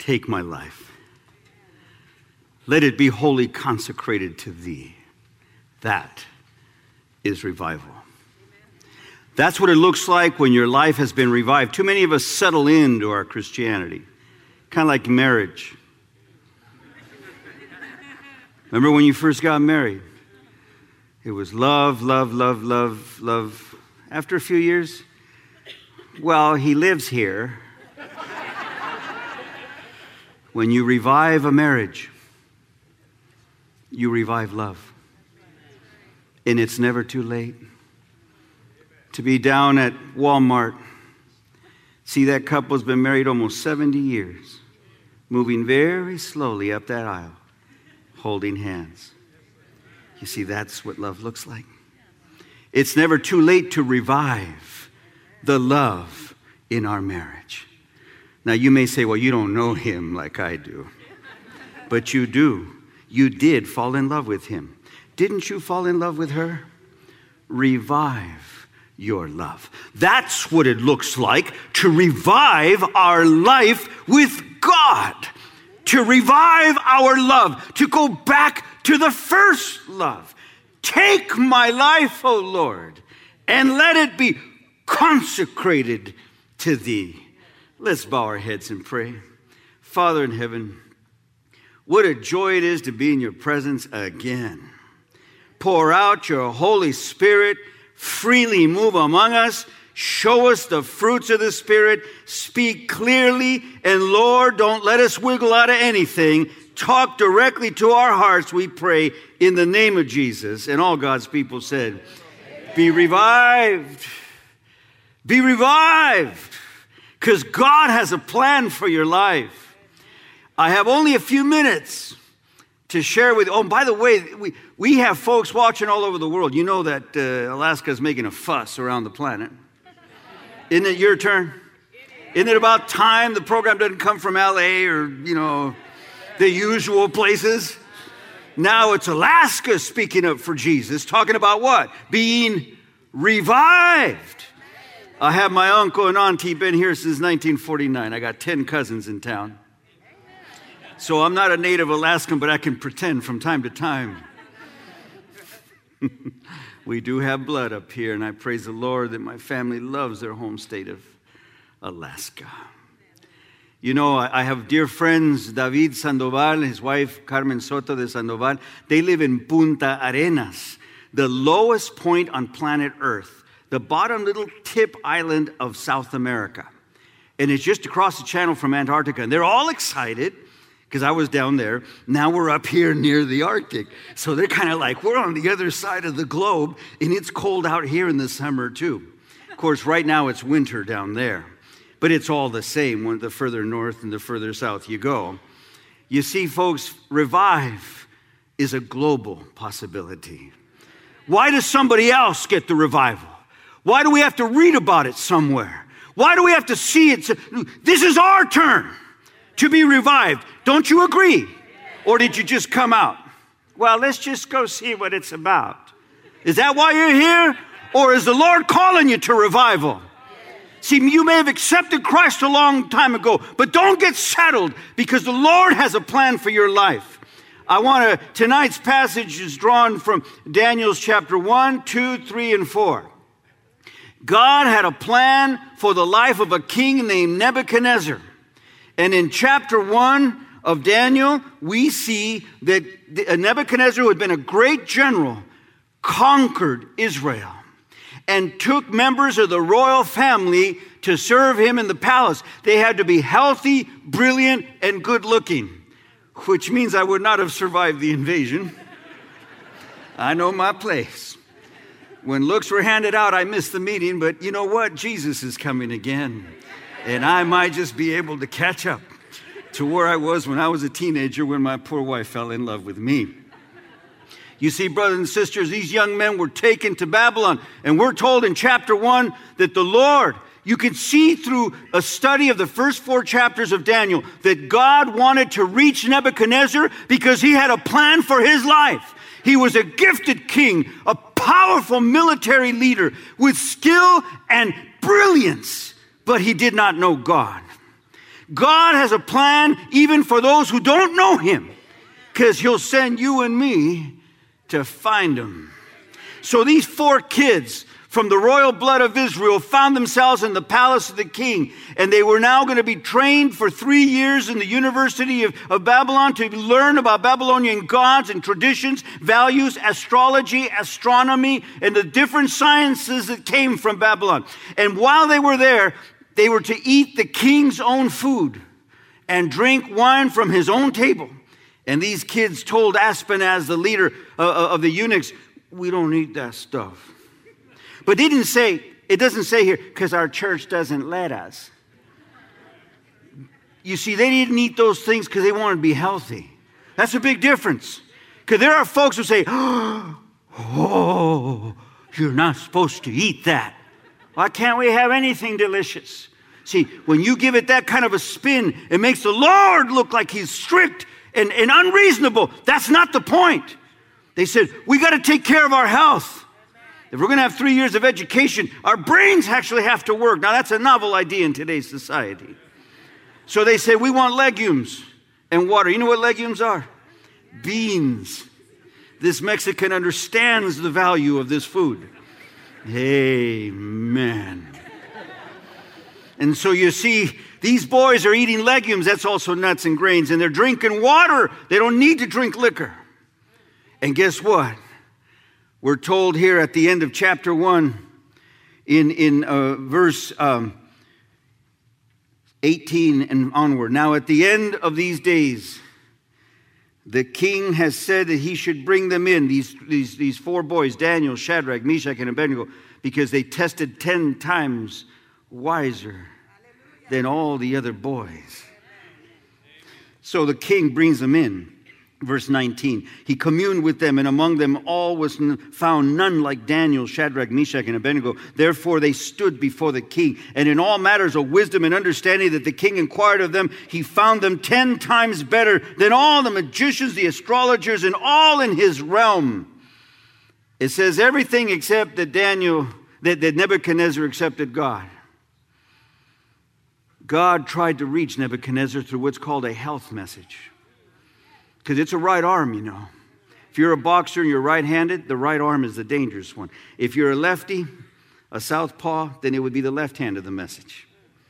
take my life. Let it be wholly consecrated to thee. That is revival. That's what it looks like when your life has been revived. Too many of us settle into our Christianity, kind of like marriage. Remember when you first got married? It was love, love, love, love, love. After a few years, well, he lives here. When you revive a marriage, you revive love. And it's never too late to be down at Walmart. See, that couple's been married almost 70 years, moving very slowly up that aisle, holding hands. You see, that's what love looks like. It's never too late to revive the love in our marriage. Now, you may say, well, you don't know him like I do. But you do. You did fall in love with him. Didn't you fall in love with her? Revive your love. That's what it looks like to revive our life with God. To revive our love. To go back to the first love. Take my life, O Lord, and let it be consecrated to thee. Let's bow our heads and pray. Father in heaven, what a joy it is to be in your presence again. Pour out your Holy Spirit, freely move among us, show us the fruits of the Spirit, speak clearly, and Lord, don't let us wiggle out of anything. Talk directly to our hearts, we pray, in the name of Jesus. And all God's people said, be revived. Be revived. Because God has a plan for your life. I have only a few minutes to share with you. Oh, by the way, we have folks watching all over the world. You know that Alaska is making a fuss around the planet. Isn't it your turn? Isn't it about time the program doesn't come from LA or, the usual places? Now it's Alaska speaking up for Jesus, talking about what? Being revived. I have my uncle and auntie been here since 1949. I got 10 cousins in town. So I'm not a native Alaskan, but I can pretend from time to time. We do have blood up here, and I praise the Lord that my family loves their home state of Alaska. You know, I have dear friends, David Sandoval, his wife Carmen Soto de Sandoval. They live in Punta Arenas, the lowest point on planet Earth. The bottom little tip island of South America. And it's just across the channel from Antarctica. And they're all excited because I was down there. Now we're up here near the Arctic. So they're kind of like, we're on the other side of the globe and it's cold out here in the summer too. Of course, right now it's winter down there. But it's all the same the further north and the further south you go. You see, folks, revive is a global possibility. Why does somebody else get the revival? Why do we have to read about it somewhere? Why do we have to see it? This is our turn to be revived. Don't you agree? Or did you just come out? Well, let's just go see what it's about. Is that why you're here? Or is the Lord calling you to revival? See, you may have accepted Christ a long time ago, but don't get settled because the Lord has a plan for your life. Tonight's passage is drawn from Daniel's chapter 1, 2, 3, and 4. God had a plan for the life of a king named Nebuchadnezzar. And in chapter 1 of Daniel, we see that Nebuchadnezzar, who had been a great general, conquered Israel and took members of the royal family to serve him in the palace. They had to be healthy, brilliant, and good looking, which means I would not have survived the invasion. I know my place. When looks were handed out, I missed the meeting, but you know what? Jesus is coming again. And I might just be able to catch up to where I was when I was a teenager when my poor wife fell in love with me. You see, brothers and sisters, these young men were taken to Babylon. And we're told in chapter 1 that the Lord, you can see through a study of the first 4 chapters of Daniel, that God wanted to reach Nebuchadnezzar because he had a plan for his life. He was a gifted king, a powerful military leader with skill and brilliance, but he did not know God. God has a plan even for those who don't know him, because he'll send you and me to find him. So these 4 kids from the royal blood of Israel found themselves in the palace of the king, and they were now going to be trained for 3 years in the University of Babylon to learn about Babylonian gods and traditions, values, astrology, astronomy, and the different sciences that came from Babylon. And while they were there, they were to eat the king's own food and drink wine from his own table. And these kids told Aspenaz, the leader of the eunuchs, we don't eat that stuff. But it doesn't say here, because our church doesn't let us. You see, they didn't eat those things because they wanted to be healthy. That's a big difference. Because there are folks who say, oh, you're not supposed to eat that. Why can't we have anything delicious? See, when you give it that kind of a spin, it makes the Lord look like he's strict and unreasonable. That's not the point. They said, we got to take care of our health. If we're going to have 3 years of education, our brains actually have to work. Now, that's a novel idea in today's society. So they said, we want legumes and water. You know what legumes are? Beans. This Mexican understands the value of this food. Amen. And so you see, these boys are eating legumes. That's also nuts and grains. And they're drinking water. They don't need to drink liquor. And guess what? We're told here at the end of chapter 1 in verse 18 and onward. Now at the end of these days, the king has said that he should bring them in, these 4 boys, Daniel, Shadrach, Meshach, and Abednego, because they tested 10 times wiser than all the other boys. So the king brings them in. Verse 19, he communed with them, and among them all was found none like Daniel, Shadrach, Meshach, and Abednego. Therefore they stood before the king. And in all matters of wisdom and understanding that the king inquired of them, he found them 10 times better than all the magicians, the astrologers, and all in his realm. It says everything except that that Nebuchadnezzar accepted God. God tried to reach Nebuchadnezzar through what's called a health message. Because it's a right arm, you know. If you're a boxer and you're right-handed, the right arm is the dangerous one. If you're a lefty, a southpaw, then it would be the left hand of the message.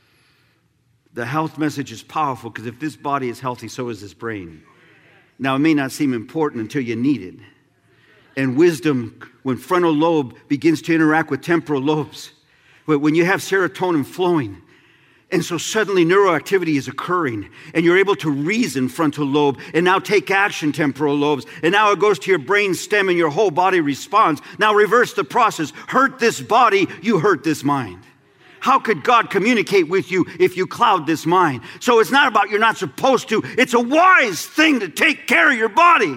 The health message is powerful because if this body is healthy, so is this brain. Now, it may not seem important until you need it. And wisdom, when frontal lobe begins to interact with temporal lobes, when you have serotonin flowing, and so suddenly neuroactivity is occurring and you're able to reason frontal lobe and now take action temporal lobes. And now it goes to your brain stem and your whole body responds. Now reverse the process. Hurt this body, you hurt this mind. How could God communicate with you if you cloud this mind? So it's not about you're not supposed to. It's a wise thing to take care of your body.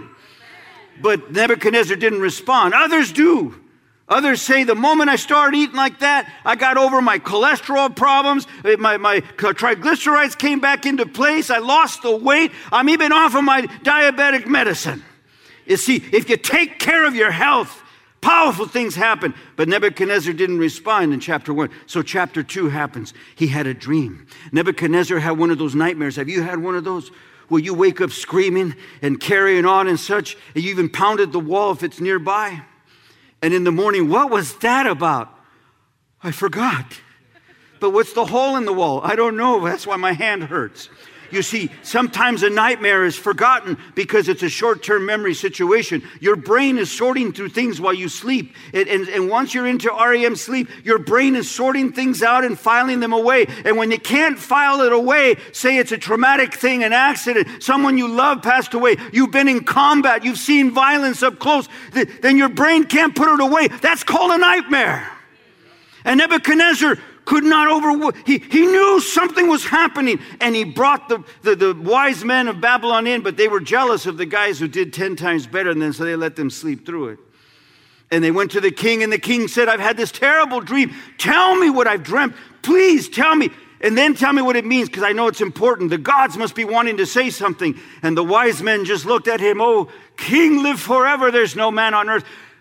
But Nebuchadnezzar didn't respond. Others do. Others say the moment I started eating like that, I got over my cholesterol problems. My triglycerides came back into place. I lost the weight. I'm even off of my diabetic medicine. You see, if you take care of your health, powerful things happen. But Nebuchadnezzar didn't respond in chapter 1. So chapter 2 happens. He had a dream. Nebuchadnezzar had one of those nightmares. Have you had one of those? Where you wake up screaming and carrying on and such, and you even pounded the wall if it's nearby. And in the morning, what was that about? I forgot. But what's the hole in the wall? I don't know. That's why my hand hurts. You see, sometimes a nightmare is forgotten because it's a short-term memory situation. Your brain is sorting through things while you sleep. And once you're into REM sleep, your brain is sorting things out and filing them away. And when you can't file it away, say it's a traumatic thing, an accident, someone you love passed away, you've been in combat, you've seen violence up close, then your brain can't put it away. That's called a nightmare. And Nebuchadnezzar could not he knew something was happening, and he brought the wise men of Babylon in, but they were jealous of the guys who did 10 times better than them, so they let them sleep through it. And they went to the king, and the king said, I've had this terrible dream. Tell me what I've dreamt. Please tell me. And then tell me what it means, because I know it's important. The gods must be wanting to say something. And the wise men just looked at him. Oh, king, live forever. There's no man on earth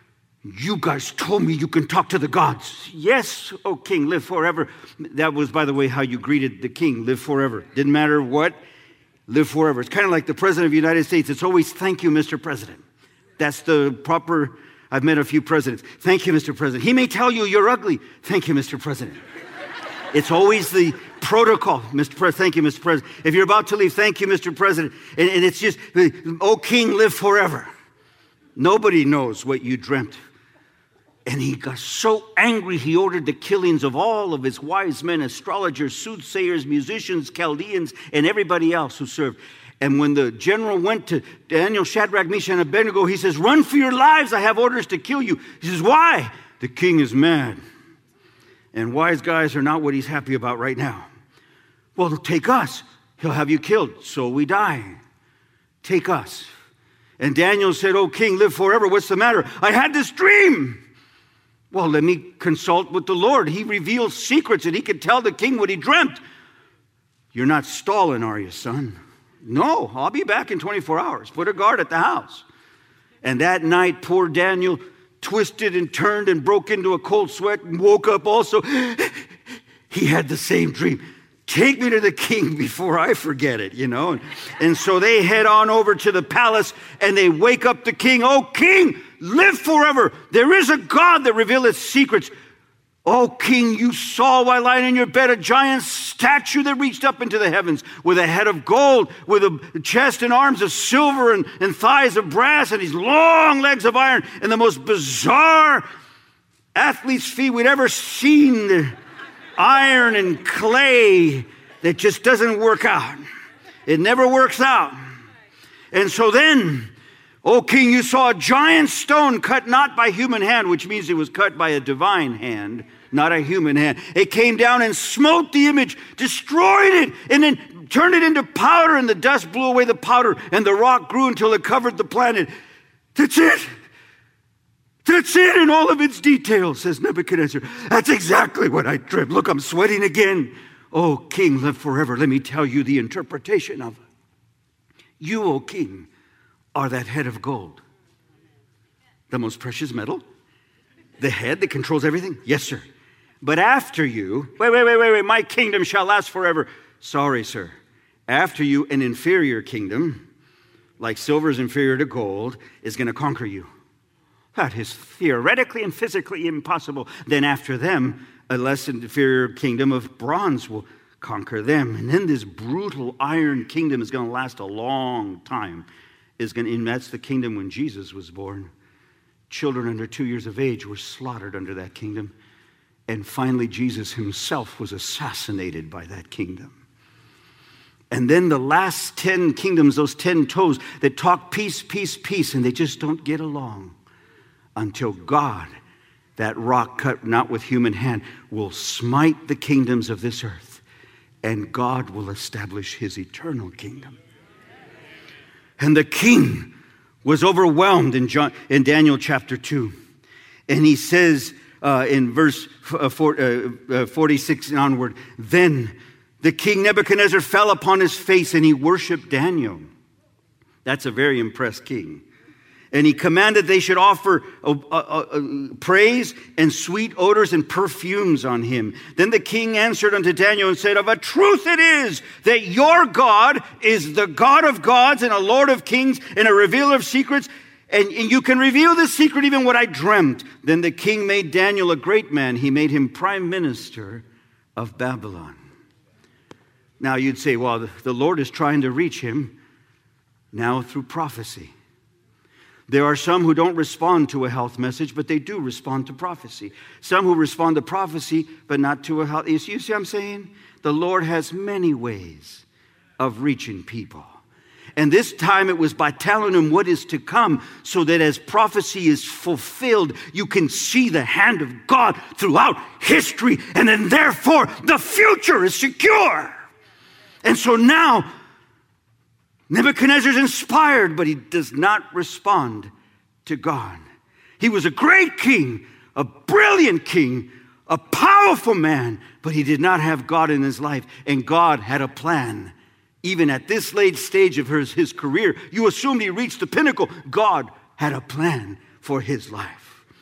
You guys told me you can talk to the gods. Yes, O king, live forever. That was, by the way, how you greeted the king, live forever. Didn't matter what, live forever. It's kind of like the president of the United States. It's always, thank you, Mr. President. That's the proper, I've met a few presidents. Thank you, Mr. President. He may tell you you're ugly. Thank you, Mr. President. It's always the protocol, Mr. President. Thank you, Mr. President. If you're about to leave, thank you, Mr. President. And it's just, O king, live forever. Nobody knows what you dreamt. And he got so angry, he ordered the killings of all of his wise men, astrologers, soothsayers, musicians, Chaldeans, and everybody else who served. And when the general went to Daniel, Shadrach, Meshach, and Abednego, he says, run for your lives, I have orders to kill you. He says, why? The king is mad. And wise guys are not what he's happy about right now. Well, take us. He'll have you killed, so we die. Take us. And Daniel said, oh, king, live forever. What's the matter? I had this dream. Well, let me consult with the Lord. He reveals secrets, and he can tell the king what he dreamt. You're not stalling, are you, son? No, I'll be back in 24 hours. Put a guard at the house. And that night, poor Daniel twisted and turned and broke into a cold sweat and woke up also. He had the same dream. Take me to the king before I forget it, you know. And so they head on over to the palace and they wake up the king. Oh, king, live forever. There is a God that revealeth secrets. Oh, king, you saw while lying in your bed a giant statue that reached up into the heavens with a head of gold, with a chest and arms of silver and thighs of brass and these long legs of iron and the most bizarre athlete's feet we'd ever seen. The iron and clay that just doesn't work out. It never works out. And so then, O king, you saw a giant stone cut not by human hand, which means it was cut by a divine hand, not a human hand. It came down and smote the image, destroyed it, and then turned it into powder, and the dust blew away the powder, and the rock grew until it covered the planet. That's it. That's it in all of its details, says Nebuchadnezzar. That's exactly what I dreamt. Look, I'm sweating again. Oh, king, live forever. Let me tell you the interpretation of it. You, O king, are that head of gold. The most precious metal. The head that controls everything. Yes, sir. But after you, wait, my kingdom shall last forever. Sorry, sir. After you, an inferior kingdom, like silver is inferior to gold, is going to conquer you. That is theoretically and physically impossible. Then after them, a less inferior kingdom of bronze will conquer them. And then this brutal iron kingdom is going to last a long time. And that's the kingdom when Jesus was born. Children under 2 years of age were slaughtered under that kingdom. And finally, Jesus himself was assassinated by that kingdom. And then the last 10 kingdoms, those 10 toes that talk peace, peace, peace, and they just don't get along until God, that rock cut not with human hand, will smite the kingdoms of this earth, and God will establish his eternal kingdom. And the king was overwhelmed in Daniel chapter 2. And he says in verse 46 and onward, then the king Nebuchadnezzar fell upon his face and he worshiped Daniel. That's a very impressed king. And he commanded they should offer praise and sweet odors and perfumes on him. Then the king answered unto Daniel and said, of a truth it is that your God is the God of gods and a Lord of kings and a revealer of secrets. And you can reveal this secret, even what I dreamt. Then the king made Daniel a great man. He made him prime minister of Babylon. Now you'd say, well, the Lord is trying to reach him now through prophecy. There are some who don't respond to a health message, but they do respond to prophecy. Some who respond to prophecy, but not to a health. You see what I'm saying? The Lord has many ways of reaching people. And this time it was by telling them what is to come, so that as prophecy is fulfilled, you can see the hand of God throughout history. And then therefore, the future is secure. And so now, Nebuchadnezzar's inspired, but he does not respond to God. He was a great king, a brilliant king, a powerful man, but he did not have God in his life. And God had a plan. Even at this late stage of his career, you assumed he reached the pinnacle. God had a plan for his life.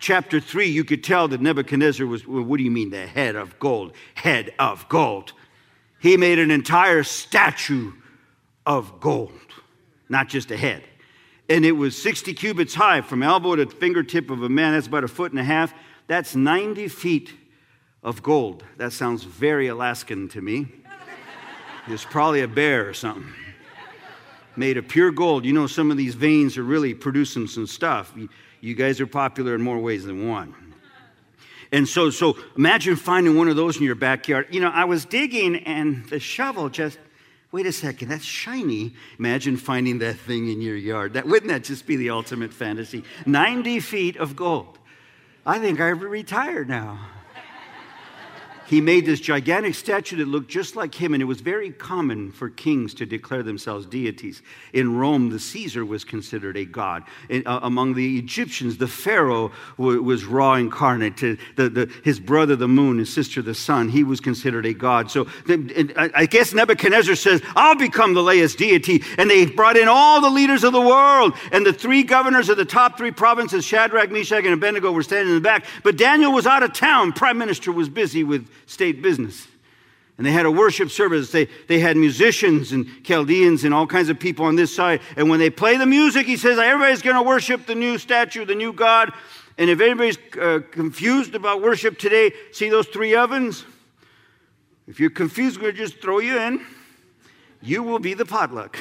chapter 3, you could tell that Nebuchadnezzar was, well, what do you mean the head of gold? Head of gold. He made an entire statue of gold, not just a head. And it was 60 cubits high from elbow to fingertip of a man. That's about 1.5 feet. That's 90 feet of gold. That sounds very Alaskan to me. It's probably a bear or something. Made of pure gold. You know, some of these veins are really producing some stuff. You guys are popular in more ways than one. And so imagine finding one of those in your backyard. You know, I was digging and the shovel just, wait a second, that's shiny. Imagine finding that thing in your yard. Wouldn't that just be the ultimate fantasy? 90 feet of gold. I think I retire now. He made this gigantic statue that looked just like him, and it was very common for kings to declare themselves deities. In Rome, the Caesar was considered a god. Among the Egyptians, the Pharaoh was Ra incarnate. His brother, the moon, his sister, the sun, he was considered a god. So I guess Nebuchadnezzar says, I'll become the latest deity. And they brought in all the leaders of the world. And the 3 governors of the top 3 provinces, Shadrach, Meshach, and Abednego, were standing in the back. But Daniel was out of town. Prime Minister was busy with state business. And they had a worship service. They had musicians and Chaldeans and all kinds of people on this side. And when they play the music, he says, everybody's going to worship the new statue, the new God. And if anybody's confused about worship today, see those 3 ovens? If you're confused, we'll just throw you in. You will be the potluck.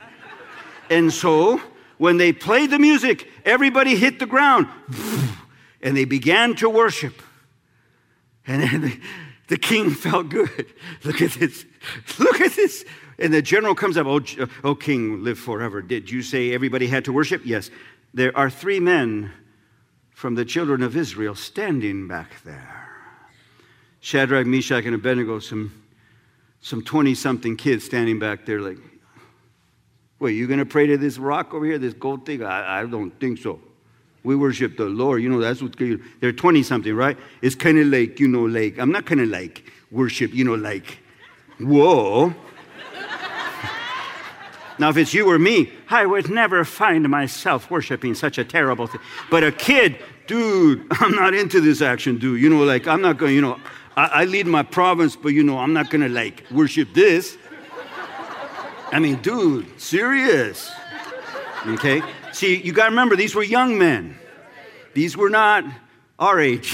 And so when they played the music, everybody hit the ground. And they began to worship. And then the king felt good. Look at this. Look at this. And the general comes up, oh, king, live forever. Did you say everybody had to worship? Yes. There are 3 men from the children of Israel standing back there. Shadrach, Meshach, and Abednego, some 20-something kids standing back there like, wait, you going to pray to this rock over here, this gold thing? I don't think so. We worship the Lord. You know, that's what they're 20-something, right? It's kind of like, I'm not kind of like worship, like, whoa. Now, if it's you or me, I would never find myself worshiping such a terrible thing. But a kid, dude, I'm not into this action, dude. I'm not going, I lead my province, but, I'm not going to, worship this. I mean, dude, serious. Okay? See, you got to remember, these were young men. These were not our age.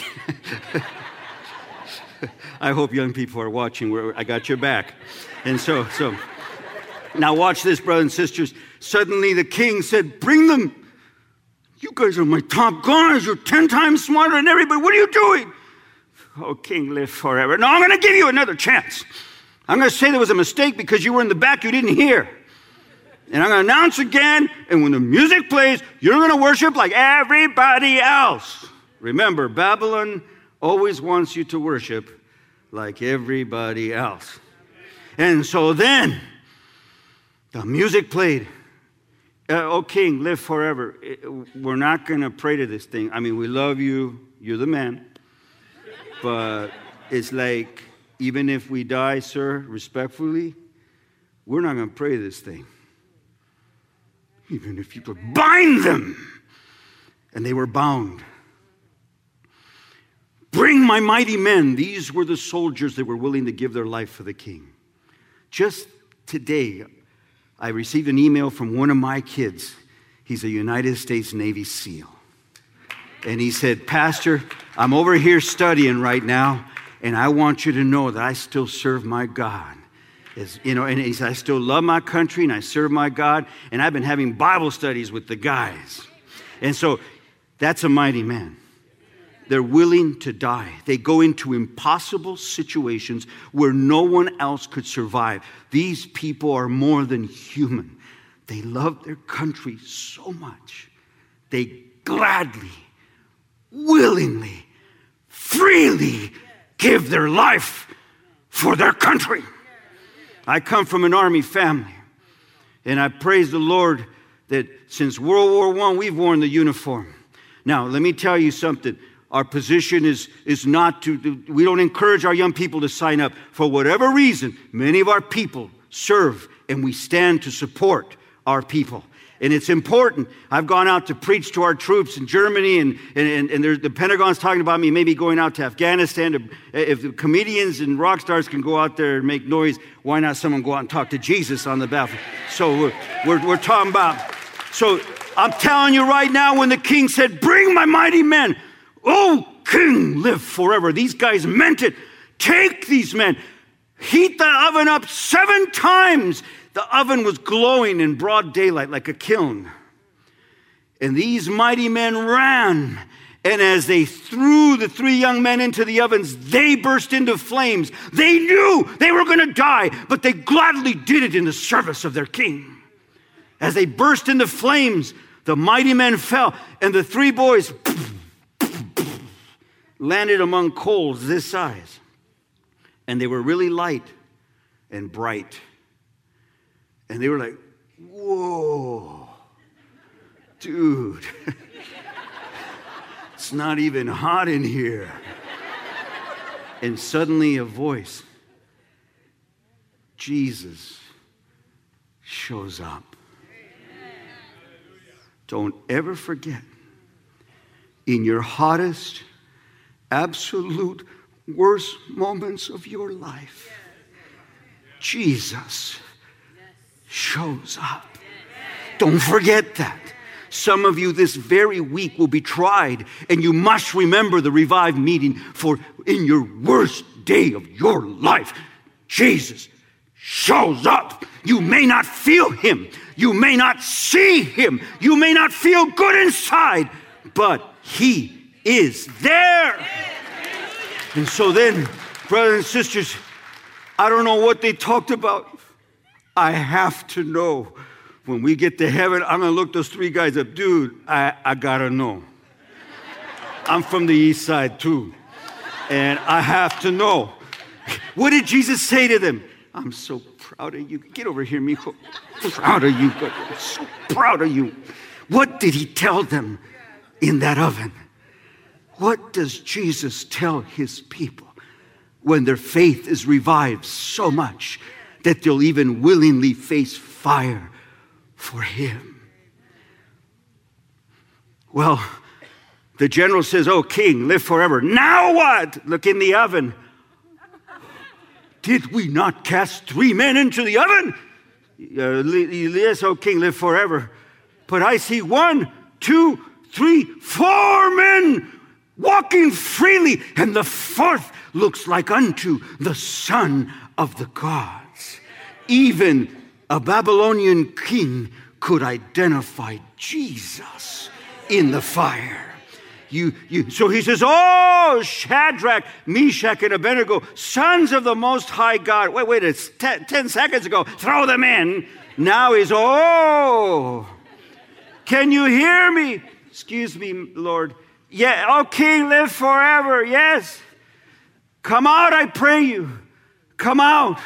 I hope young people are watching. I got your back. And so now watch this, brothers and sisters. Suddenly the king said, bring them. You guys are my top guys. You're 10 times smarter than everybody. What are you doing? Oh, king, live forever. No, I'm going to give you another chance. I'm going to say there was a mistake because you were in the back. You didn't hear. And I'm going to announce again, and when the music plays, you're going to worship like everybody else. Remember, Babylon always wants you to worship like everybody else. And so then, the music played. Oh, king, live forever. We're not going to pray to this thing. I mean, we love you. You're the man. But it's like, even if we die, sir, respectfully, we're not going to pray this thing. Even if you could bind them. And they were bound. Bring my mighty men. These were the soldiers that were willing to give their life for the king. Just today, I received an email from one of my kids. He's a United States Navy SEAL. And he said, Pastor, I'm over here studying right now, and I want you to know that I still serve my God. And he said, I still love my country and I serve my God. And I've been having Bible studies with the guys. And so that's a mighty man. They're willing to die. They go into impossible situations where no one else could survive. These people are more than human. They love their country so much. They gladly, willingly, freely give their life for their country. I come from an army family, and I praise the Lord that since World War I, we've worn the uniform. Now, let me tell you something. Our position is not we don't encourage our young people to sign up. For whatever reason, many of our people serve, and we stand to support our people. And it's important. I've gone out to preach to our troops in Germany, and the Pentagon's talking about me maybe going out to Afghanistan. If the comedians and rock stars can go out there and make noise, why not someone go out and talk to Jesus on the battlefield? So we're talking about. So I'm telling you right now, when the king said, bring my mighty men, oh, king, live forever. These guys meant it. Take these men. Heat the oven up 7 times. The oven was glowing in broad daylight like a kiln. And these mighty men ran. And as they threw the 3 young men into the ovens, they burst into flames. They knew they were going to die, but they gladly did it in the service of their king. As they burst into flames, the mighty men fell, and the 3 boys landed among coals this size. And they were really light and bright. And they were like, whoa, dude, it's not even hot in here. And suddenly a voice, Jesus, shows up. Don't ever forget, in your hottest, absolute, worst moments of your life, Jesus shows up. Don't forget that. Some of you this very week will be tried, and you must remember the Revive meeting, for in your worst day of your life, Jesus shows up. You may not feel him. You may not see him. You may not feel good inside, but he is there. And so then, brothers and sisters, I don't know what they talked about. I have to know. When we get to heaven, I'm going to look those 3 guys up. Dude, I got to know. I'm from the east side too. And I have to know. What did Jesus say to them? I'm so proud of you. Get over here, mijo. Proud of you. I'm so proud of you. What did he tell them in that oven? What does Jesus tell his people when their faith is revived so much that they'll even willingly face fire for him? Well, the general says, oh, king, live forever. Now what? Look in the oven. Did we not cast 3 men into the oven? Yes, oh, king, live forever. But I see 1, 2, 3, 4 men walking freely, and the 4th looks like unto the Son of the gods. Even a Babylonian king could identify Jesus in the fire. So he says, oh, Shadrach, Meshach, and Abednego, sons of the Most High God. Wait, it's 10 seconds ago. Throw them in. Now he's, oh, can you hear me? Excuse me, Lord. Yeah, oh, King, live forever. Yes. Come out, I pray you. Come out.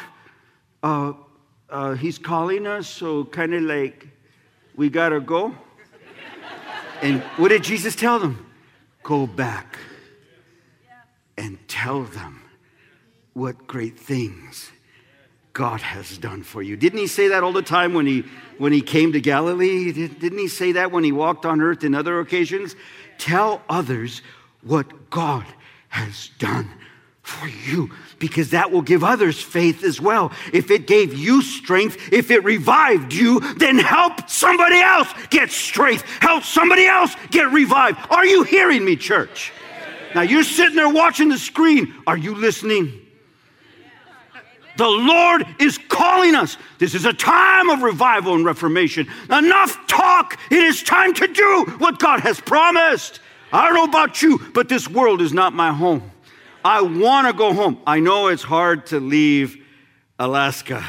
He's calling us, so kind of like, we got to go. And what did Jesus tell them? Go back and tell them what great things God has done for you. Didn't he say that all the time when he came to Galilee? Didn't he say that when he walked on earth in other occasions? Tell others what God has done for you, because that will give others faith as well. If it gave you strength, if it revived you, then help somebody else get strength. Help somebody else get revived. Are you hearing me, church? Now you're sitting there watching the screen. Are you listening? The Lord is calling us. This is a time of revival and reformation. Enough talk. It is time to do what God has promised. I don't know about you, but this world is not my home. I want to go home. I know it's hard to leave Alaska.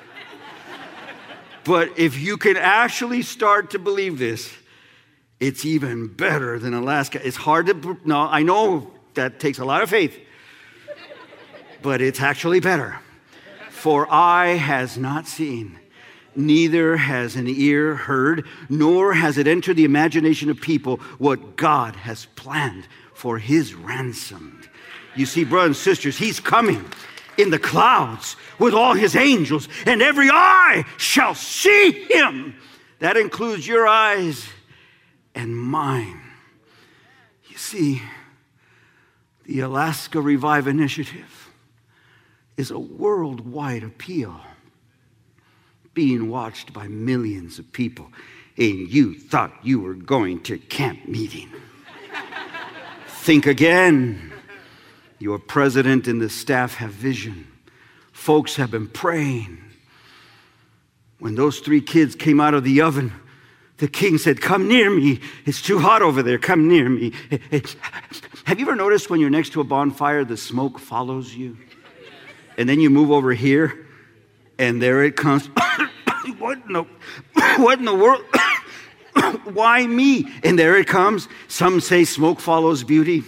But if you can actually start to believe this, it's even better than Alaska. It's hard to, no, I know that takes a lot of faith, but it's actually better. For eye has not seen, neither has an ear heard, nor has it entered the imagination of people what God has planned for his ransomed. You see, brothers and sisters, he's coming in the clouds with all his angels, and every eye shall see him. That includes your eyes and mine. You see, the Alaska Revive Initiative is a worldwide appeal being watched by millions of people, and you thought you were going to camp meeting. Think again. Your president and the staff have vision. Folks have been praying. When those 3 kids came out of the oven, the king said, "Come near me. It's too hot over there. Come near me." Have you ever noticed when you're next to a bonfire, the smoke follows you? And then you move over here, and there it comes. What in the world? Why me? And there it comes. Some say smoke follows beauty.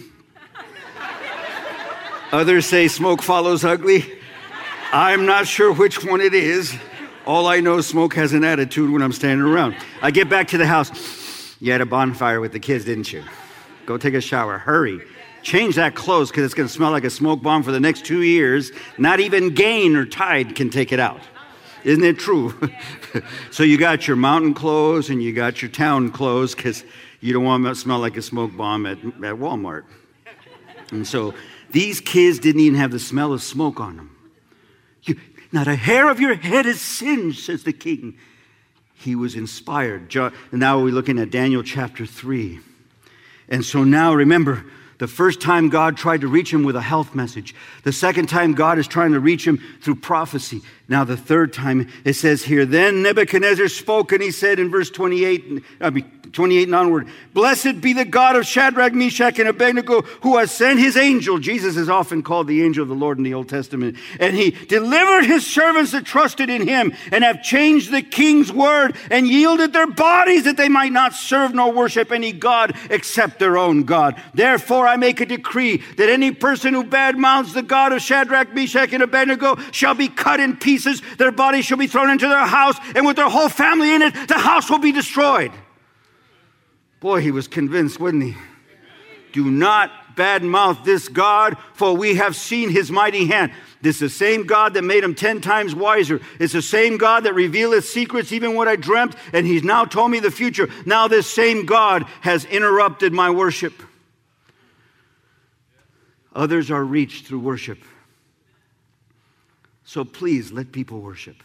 Others say smoke follows ugly. I'm not sure which one it is. All I know is smoke has an attitude when I'm standing around. I get back to the house. You had a bonfire with the kids, didn't you? Go take a shower. Hurry. Change that clothes because it's going to smell like a smoke bomb for the next 2 years. Not even Gain or Tide can take it out. Isn't it true? So you got your mountain clothes and you got your town clothes because you don't want to smell like a smoke bomb at Walmart. And so these kids didn't even have the smell of smoke on them. Not a hair of your head is singed, says the king. He was inspired. And now we're looking at Daniel chapter 3. And so now remember, the first time God tried to reach him with a health message. The second time God is trying to reach him through prophecy. Now the third time it says here, then Nebuchadnezzar spoke and he said in verse 28 and onward, "Blessed be the God of Shadrach, Meshach, and Abednego, who has sent his angel." Jesus is often called the angel of the Lord in the Old Testament. "And he delivered his servants that trusted in him and have changed the king's word and yielded their bodies that they might not serve nor worship any God except their own God. Therefore I make a decree that any person who badmouths the God of Shadrach, Meshach, and Abednego shall be cut in pieces. Their bodies shall be thrown into their house, and with their whole family in it, the house will be destroyed." Boy, he was convinced, wasn't he? Do not badmouth this God, for we have seen his mighty hand. This is the same God that made him 10 times wiser. It's the same God that revealeth secrets, even what I dreamt, and he's now told me the future. Now this same God has interrupted my worship. Others are reached through worship. So please let people worship.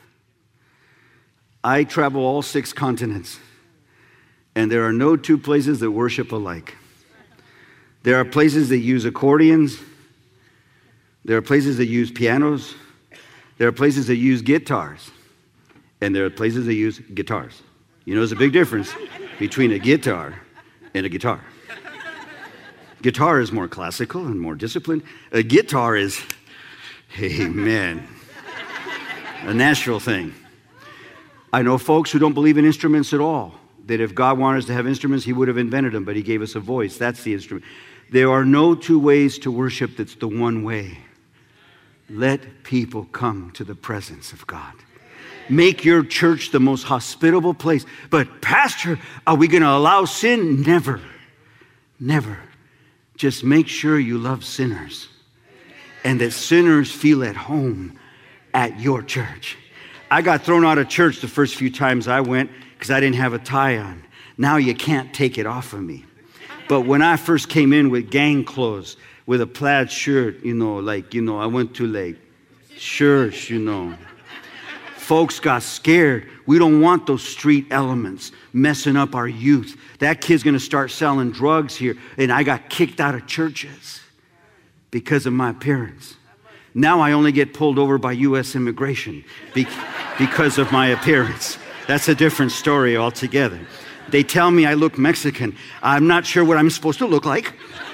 I travel all 6 continents. And there are no 2 places that worship alike. There are places that use accordions. There are places that use pianos. There are places that use guitars. And there are places that use guitars. You know, there's a big difference between a guitar and a guitar. Guitar is more classical and more disciplined. A guitar is, amen, a natural thing. I know folks who don't believe in instruments at all. That if God wanted us to have instruments, he would have invented them, but he gave us a voice. That's the instrument. There are no 2 ways to worship that's the one way. Let people come to the presence of God. Make your church the most hospitable place. But Pastor, are we going to allow sin? Never. Never. Just make sure you love sinners and that sinners feel at home at your church. I got thrown out of church the first few times I went because I didn't have a tie on. Now you can't take it off of me. But when I first came in with gang clothes, with a plaid shirt, I went to church, Folks got scared. We don't want those street elements messing up our youth. That kid's going to start selling drugs here. And I got kicked out of churches because of my appearance. Now I only get pulled over by U.S. immigration because of my appearance. That's a different story altogether. They tell me I look Mexican. I'm not sure what I'm supposed to look like.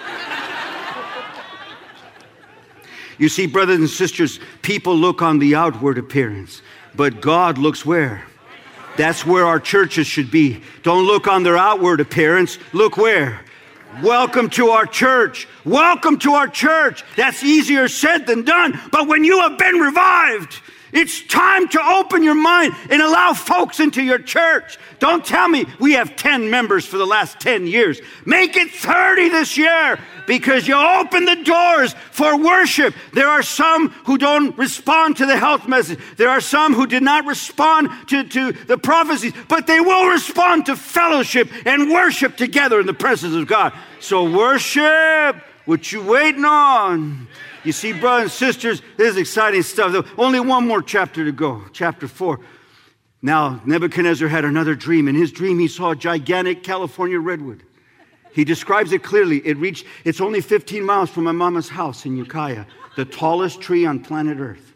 You see, brothers and sisters, people look on the outward appearance, but God looks where? That's where our churches should be. Don't look on their outward appearance. Look where? Welcome to our church. Welcome to our church. That's easier said than done. But when you have been revived, It's time to open your mind and allow folks into your church. Don't tell me we have 10 members for the last 10 years. Make it 30 this year because you open the doors for worship. There are some who don't respond to the health message. There are some who did not respond to the prophecies, but they will respond to fellowship and worship together in the presence of God. So worship. What you waiting on? You see, brothers and sisters, this is exciting stuff. Only one more chapter to go, chapter 4. Now, Nebuchadnezzar had another dream. In his dream, he saw a gigantic California redwood. He describes it clearly. It's only 15 miles from my mama's house in Ukiah, the tallest tree on planet Earth,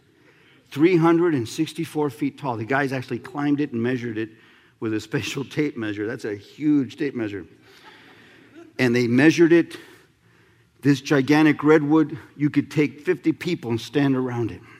364 feet tall. The guys actually climbed it and measured it with a special tape measure. That's a huge tape measure. And they measured it. This gigantic redwood, you could take 50 people and stand around it.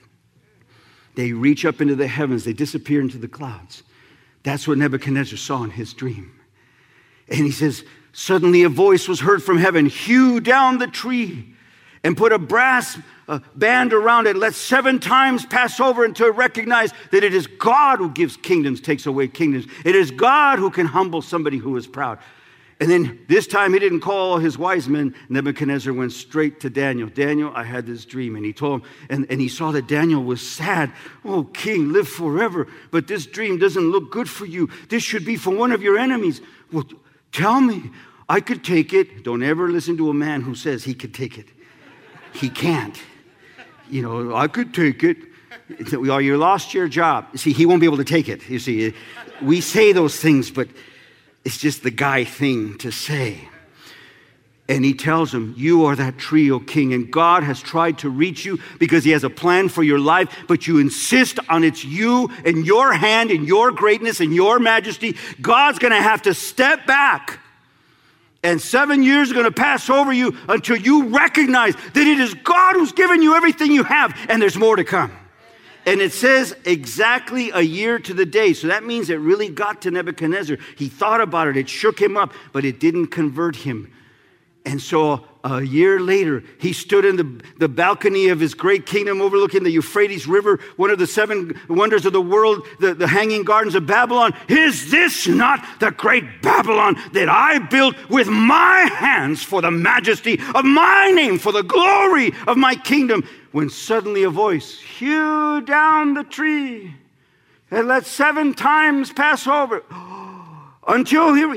They reach up into the heavens. They disappear into the clouds. That's what Nebuchadnezzar saw in his dream. And he says, suddenly a voice was heard from heaven, hew down the tree and put a brass band around it. Let 7 times pass over until it recognize that it is God who gives kingdoms, takes away kingdoms. It is God who can humble somebody who is proud. And then this time he didn't call his wise men. Nebuchadnezzar went straight to Daniel. Daniel, I had this dream. And he told him, and he saw that Daniel was sad. Oh, king, live forever. But this dream doesn't look good for you. This should be for one of your enemies. Well, tell me. I could take it. Don't ever listen to a man who says he could take it. He can't. You know, I could take it. Oh, you lost your job. See, he won't be able to take it. You see, we say those things, but it's just the guy thing to say. And he tells him, you are that tree, O king, and God has tried to reach you because he has a plan for your life, but you insist on it's you and your hand and your greatness and your majesty. God's going to have to step back. And 7 years are going to pass over you until you recognize that it is God who's given you everything you have, and there's more to come. And it says exactly a year to the day. So that means it really got to Nebuchadnezzar. He thought about it. It shook him up, but it didn't convert him. And so a year later, he stood in the balcony of his great kingdom overlooking the Euphrates River, one of the 7 wonders of the world, the hanging gardens of Babylon. Is this not the great Babylon that I built with my hands for the majesty of my name, for the glory of my kingdom? When suddenly a voice, hew down the tree and let 7 times pass over until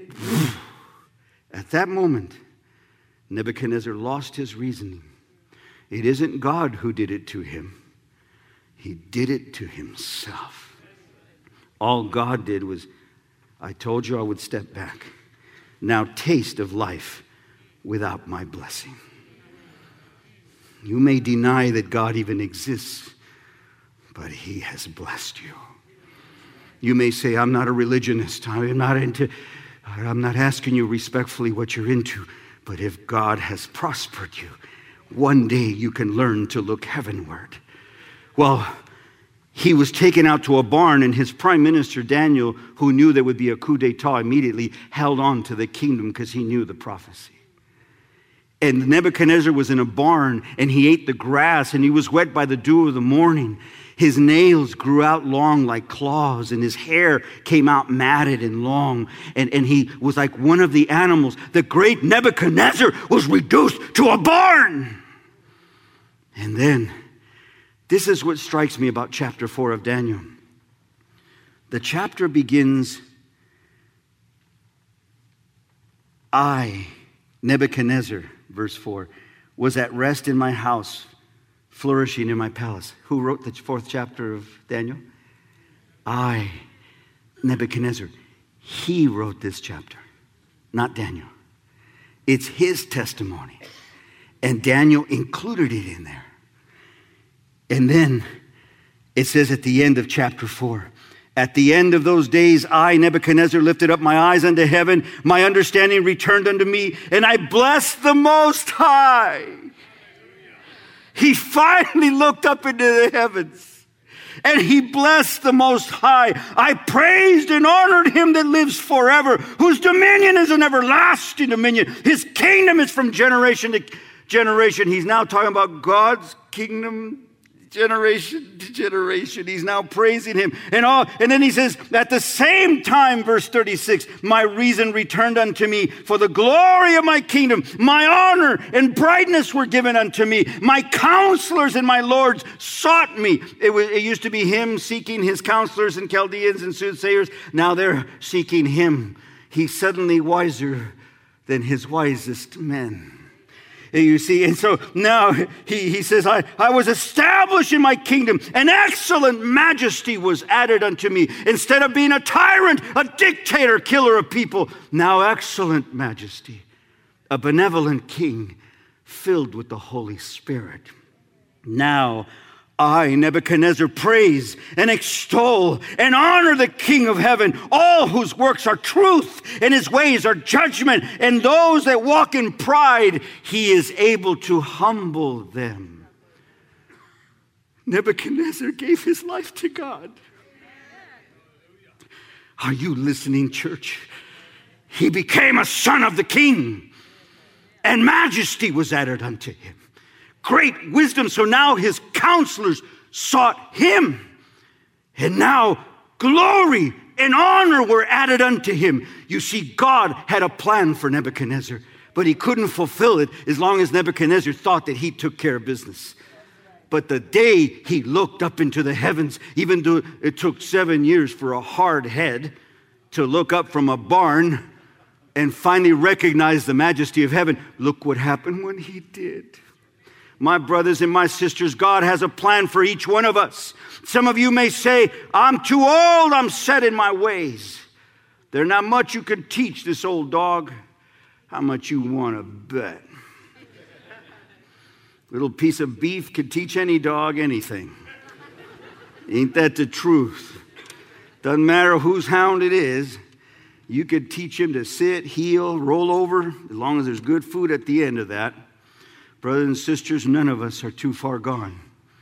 at that moment, Nebuchadnezzar lost his reasoning. It isn't God who did it to him. He did it to himself. All God did was, I told you I would step back. Now taste of life without my blessing. You may deny that God even exists, but he has blessed you. You may say, I'm not a religionist. I'm not asking you respectfully what you're into. But if God has prospered you, one day you can learn to look heavenward. Well, he was taken out to a barn, and his prime minister, Daniel, who knew there would be a coup d'etat, immediately held on to the kingdom because he knew the prophecy. And Nebuchadnezzar was in a barn, and he ate the grass, and he was wet by the dew of the morning. His nails grew out long like claws, and his hair came out matted and long, and he was like one of the animals. The great Nebuchadnezzar was reduced to a barn. And then, this is what strikes me about chapter 4 of Daniel. The chapter begins, I, Nebuchadnezzar, verse 4, was at rest in my house, flourishing in my palace. Who wrote the 4th chapter of Daniel? I, Nebuchadnezzar. He wrote this chapter, not Daniel. It's his testimony. And Daniel included it in there. And then it says at the end of chapter 4, at the end of those days, I, Nebuchadnezzar, lifted up my eyes unto heaven. My understanding returned unto me, and I blessed the Most High. He finally looked up into the heavens, and he blessed the Most High. I praised and honored him that lives forever, whose dominion is an everlasting dominion. His kingdom is from generation to generation. He's now talking about God's kingdom. generation to generation. He's now praising him. And then he says, at the same time, verse 36, my reason returned unto me, for the glory of my kingdom, my honor and brightness were given unto me. My counselors and my lords sought me. It used to be him seeking his counselors and Chaldeans and soothsayers. Now they're seeking him. He's suddenly wiser than his wisest men. You see, and so now he says, I was established in my kingdom. An excellent majesty was added unto me. Instead of being a tyrant, a dictator, killer of people, now excellent majesty, a benevolent king filled with the Holy Spirit. Now I, Nebuchadnezzar, praise and extol and honor the King of heaven, all whose works are truth and his ways are judgment, and those that walk in pride, he is able to humble them. Nebuchadnezzar gave his life to God. Are you listening, church? He became a son of the king, and majesty was added unto him. Great wisdom. So now his counselors sought him. And now glory and honor were added unto him. You see, God had a plan for Nebuchadnezzar, but he couldn't fulfill it as long as Nebuchadnezzar thought that he took care of business. But the day he looked up into the heavens, even though it took 7 years for a hard head to look up from a barn and finally recognize the majesty of heaven, look what happened when he did. My brothers and my sisters, God has a plan for each one of us. Some of you may say, I'm too old, I'm set in my ways. There's not much you can teach this old dog. How much you want to bet? Little piece of beef could teach any dog anything. Ain't that the truth? Doesn't matter whose hound it is. You could teach him to sit, heel, roll over, as long as there's good food at the end of that. Brothers and sisters, none of us are too far gone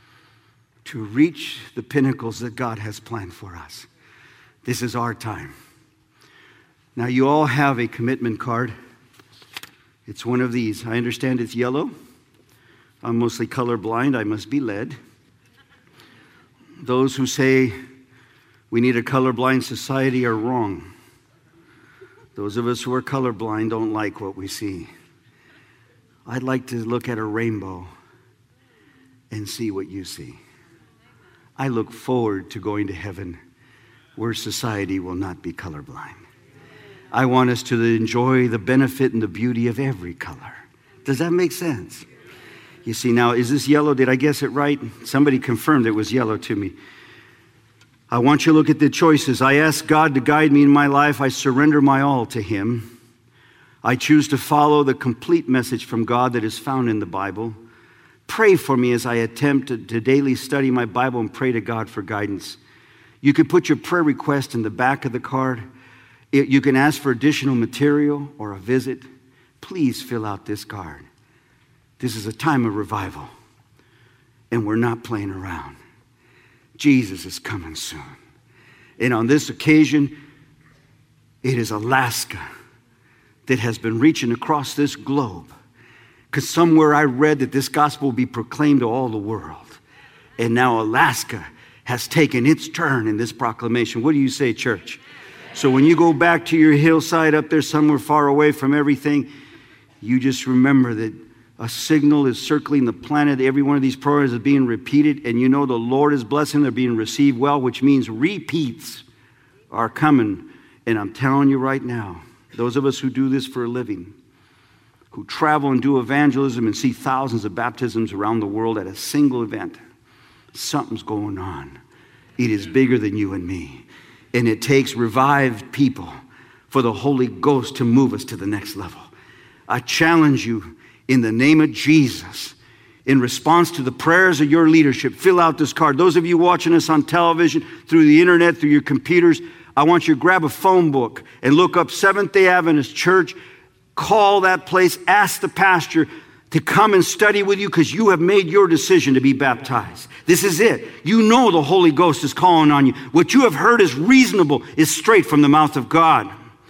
to reach the pinnacles that God has planned for us. This is our time. Now, you all have a commitment card. It's one of these. I understand it's yellow. I'm mostly colorblind. I must be led. Those who say we need a colorblind society are wrong. Those of us who are colorblind don't like what we see. I'd like to look at a rainbow and see what you see. I look forward to going to heaven where society will not be colorblind. I want us to enjoy the benefit and the beauty of every color. Does that make sense? You see, now, is this yellow? Did I guess it right? Somebody confirmed it was yellow to me. I want you to look at the choices. I ask God to guide me in my life. I surrender my all to him. I choose to follow the complete message from God that is found in the Bible. Pray for me as I attempt to daily study my Bible and pray to God for guidance. You could put your prayer request in the back of the card. You can ask for additional material or a visit. Please fill out this card. This is a time of revival, and we're not playing around. Jesus is coming soon. And on this occasion, it is Alaska that has been reaching across this globe. Because somewhere I read that this gospel will be proclaimed to all the world. And now Alaska has taken its turn in this proclamation. What do you say, church? So when you go back to your hillside up there somewhere far away from everything, you just remember that a signal is circling the planet. Every one of these prayers is being repeated, and you know the Lord is blessing. They're being received well, which means repeats are coming. And I'm telling you right now, those of us who do this for a living, who travel and do evangelism and see thousands of baptisms around the world at a single event, something's going on. It is bigger than you and me. And it takes revived people for the Holy Ghost to move us to the next level. I challenge you in the name of Jesus, in response to the prayers of your leadership, fill out this card. Those of you watching us on television, through the internet, through your computers, I want you to grab a phone book and look up Seventh-day Adventist Church. Call that place. Ask the pastor to come and study with you because you have made your decision to be baptized. This is it. You know the Holy Ghost is calling on you. What you have heard is reasonable, is straight from the mouth of God.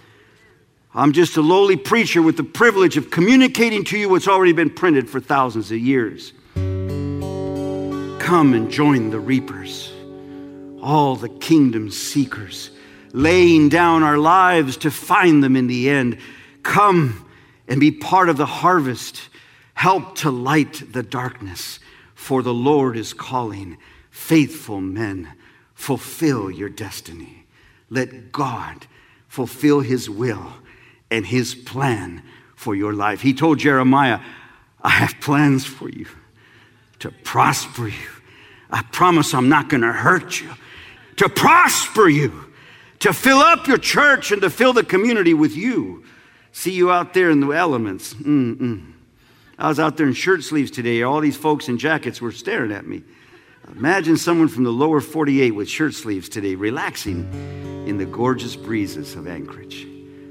I'm just a lowly preacher with the privilege of communicating to you what's already been printed for thousands of years. Come come and join the reapers, all the kingdom seekers, laying down our lives to find them in the end. Come and be part of the harvest. Help to light the darkness, for the Lord is calling. Faithful men, fulfill your destiny. Let God fulfill his will and his plan for your life. He told Jeremiah, I have plans for you to prosper you. I promise I'm not going to hurt you. To prosper you, to fill up your church and to fill the community with you. See you out there in the elements. I was out there in shirt sleeves today. All these folks in jackets were staring at me. Imagine someone from the lower 48 with shirt sleeves today, relaxing in the gorgeous breezes of Anchorage.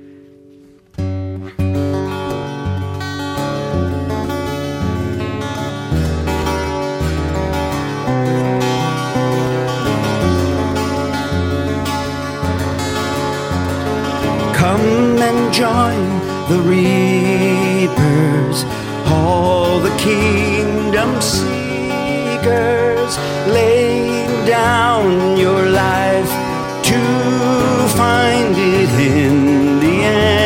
Come and join the reapers, all the kingdom seekers, laying down your life to find it in the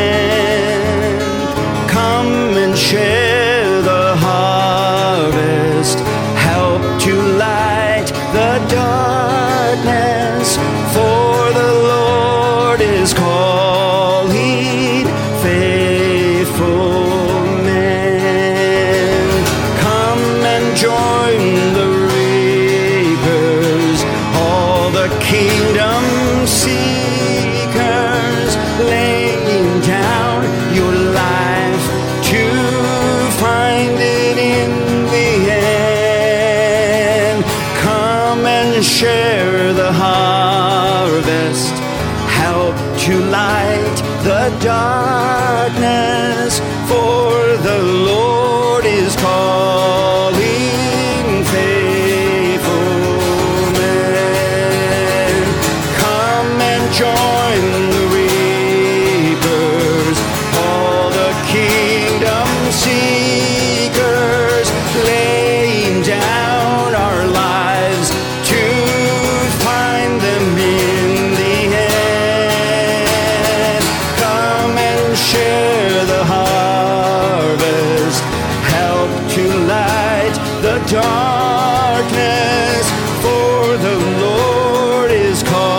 end. Come and share the harvest, help to light the darkness, for the Lord is calling. Kingdom seekers, laying down your life to find it in the end. Come and share the harvest, help to light the darkness, for the Lord is calling. Join the reapers, all the kingdom seekers, laying down our lives to find them in the end. Come and share the harvest, help to light the darkness, for the Lord is calling.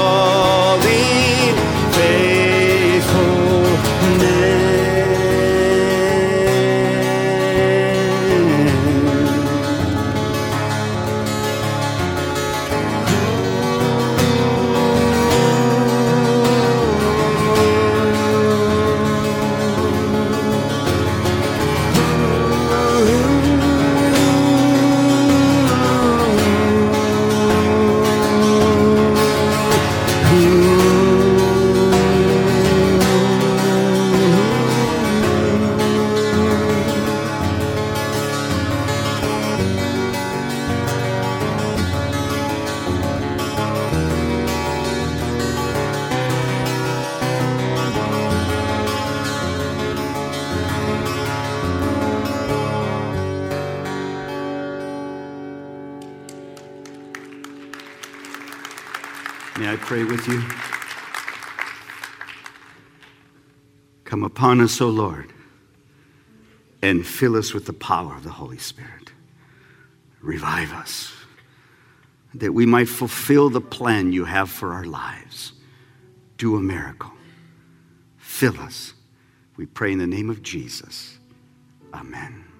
May I pray with you? Come upon us, O Lord, and fill us with the power of the Holy Spirit. Revive us, that we might fulfill the plan you have for our lives. Do a miracle. Fill us. We pray in the name of Jesus. Amen.